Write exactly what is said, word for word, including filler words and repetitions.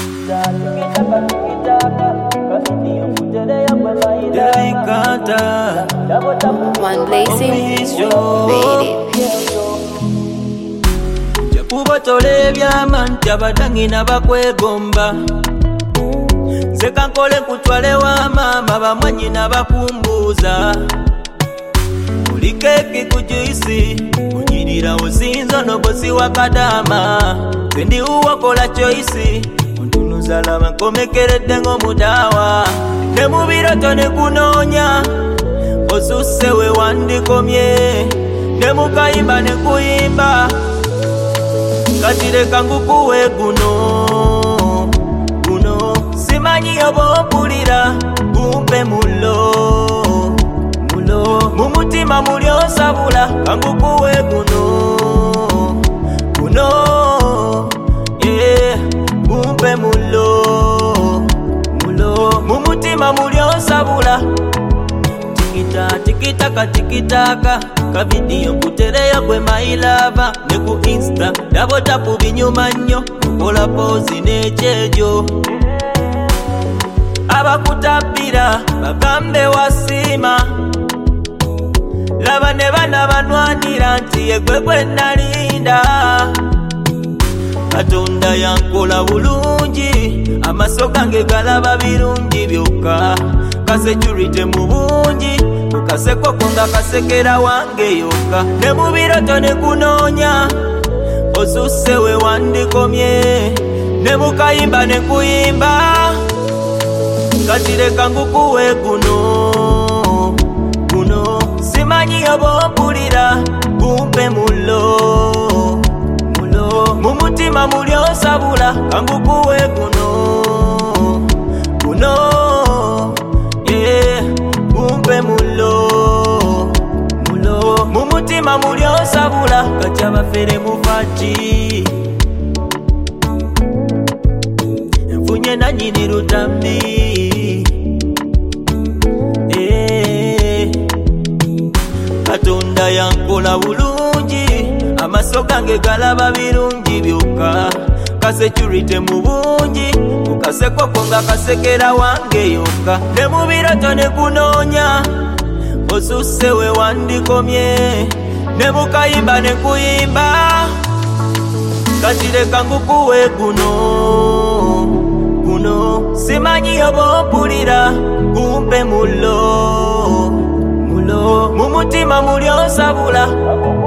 Delicata. One blazing Jakubotole ebyamanta batangi nabakwegomba nze kankole nkutwale wa maama bamwanyi nabakumbuuza buli keeki ku juisi onyirira ozinzo nobosi wa kadama nze ndiwuwakola choisi ontunuza laba nkomekeredde ng'omudaawa ne mu biroto ne kunoonya osusse we wandikomye ne mu kayimba ne kuyimba kati leka ngukuwe guno guno simanyi oba ompulira gumpe mulo mulo mu mutima muli osabula kangukuwe guno guno yeah gumpe mulo mulo mu mutima muli osabula tikita tikitaka tikitaka ka video kutereya kwe mailava ne ku insta dabo tapu binyuma nnyo kola pose n'ekyejo abakutabira bagambe wasima laba ne bana banwanira nti yegwe gwe nalinda Katonda yankola bulungi amaso gange galaba birungi byokka kasecurity mu bungi ukaseko konga kasekera wange yokka ne mu biroto ne kunoonya osusse we wandikomye ne mu kayimba ne kuyimba kati leka ngukuwe guno guno simanyi oba ompulira gumpe mulo mulo mu mutima muli osabula kangukuwe guno guno yeah gumpe mulo mulo mu mutima muli osabula kati abafere mufaji enfunye nanyini lutambi eh Katonda yankola bulungi amaso gange galaba birungi byokka kasecurity mu bungi ukaseko konga kasekera wange yokka ne mu biroto ne kunoonya osusse we wandikomye ne mu kayimba ne kuyimba kati leka ngukuwe guno guno simanyi oba ompulira gumpe mulo mulo mu mutima muli osabula